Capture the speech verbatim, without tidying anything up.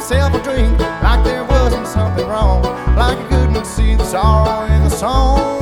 himself a drink like there wasn't something wrong, like he couldn't see the sorrow in the song.